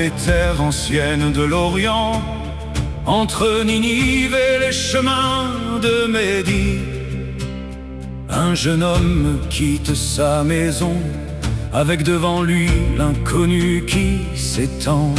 les terres anciennes de l'Orient, entre Ninive et les chemins de Médie, un jeune homme quitte sa maison, avec devant lui l'inconnu qui s'étend.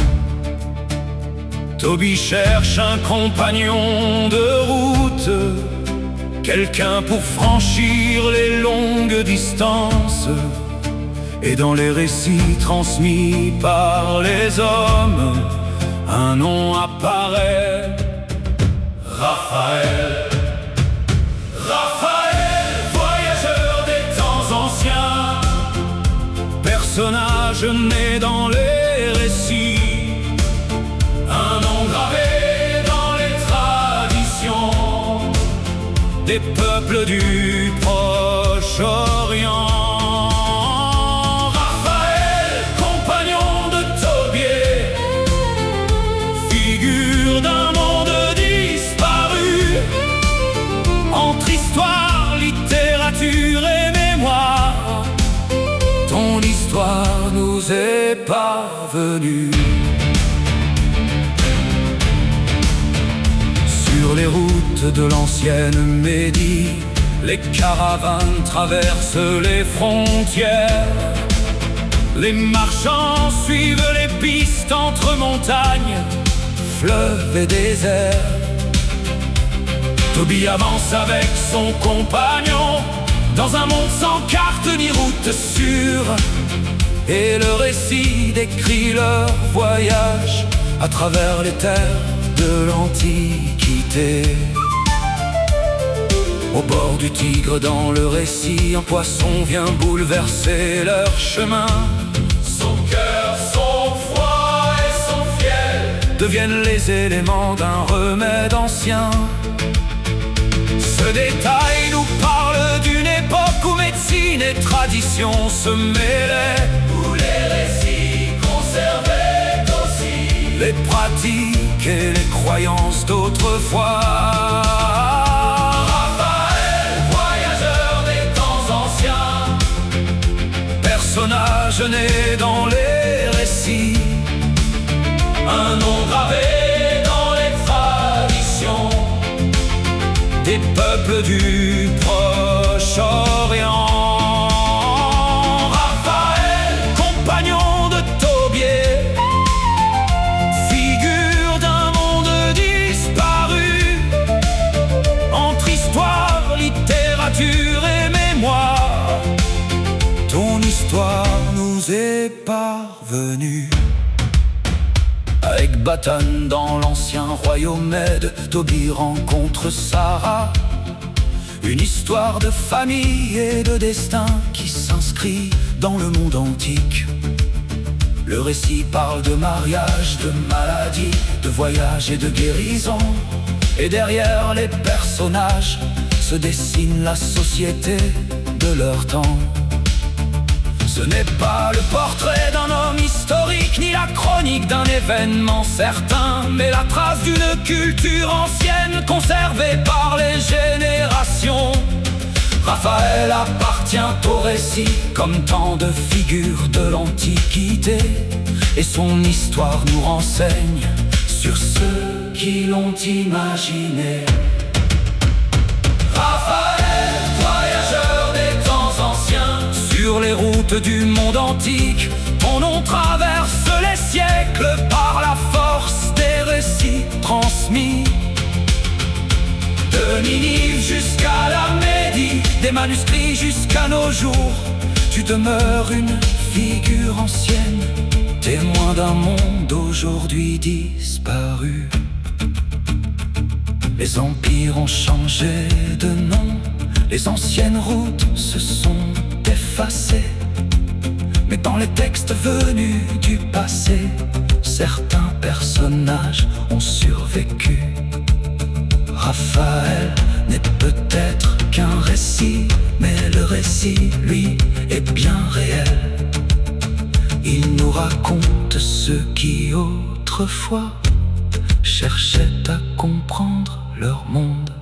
Tobie cherche un compagnon de route, quelqu'un pour franchir les longues distances. Et dans les récits transmis par les hommes, un nom apparaît: Raphaël. Raphaël, voyageur des temps anciens, personnage né dans les récits, un nom gravé dans les traditions des peuples du Proche-Orient. Entre histoire, littérature et mémoire, ton histoire nous est parvenue. Sur les routes de l'ancienne Médie, les caravanes traversent les frontières. Les marchands suivent les pistes entre montagnes, fleuves et déserts. Tobie avance avec son compagnon dans un monde sans carte ni route sûre, et le récit décrit leur voyage à travers les terres de l'Antiquité. Au bord du Tigre, dans le récit, un poisson vient bouleverser leur chemin. Son cœur, son froid et son fiel deviennent les éléments d'un remède ancien. Ce détail nous parle d'une époque où médecine et tradition se mêlaient, où les récits conservaient aussi les pratiques et les croyances d'autrefois. Raphaël, voyageur des temps anciens, personnage né dans les récits, un nom gravé des peuples du Proche-Orient. Raphaël, compagnon de Tobie, figure d'un monde disparu, entre histoire, littérature et mémoire, ton histoire nous est parvenue. Avec Batan dans l'ancien royaume Mède, Tobie rencontre Sarah, une histoire de famille et de destin qui s'inscrit dans le monde antique. Le récit parle de mariage, de maladie, de voyage et de guérison, et derrière les personnages se dessine la société de leur temps. Ce n'est pas le portrait d'un homme historique, ni la chronique d'un événement certain, mais la trace d'une culture ancienne conservée par les générations. Raphaël appartient au récit comme tant de figures de l'Antiquité, et son histoire nous renseigne sur ceux qui l'ont imaginé. Raphaël, voyageur des temps anciens, sur les routes du monde antique, ton nom traverse les siècles par la force des récits transmis. De Ninive jusqu'à la Médie, des manuscrits jusqu'à nos jours, tu demeures une figure ancienne, témoin d'un monde aujourd'hui disparu. Les empires ont changé de nom, les anciennes routes se sont effacées, mais dans les textes venus du passé, certains personnages ont survécu. Raphaël n'est peut-être qu'un récit, mais le récit, lui, est bien réel. Il nous raconte ceux qui autrefois cherchaient à comprendre leur monde.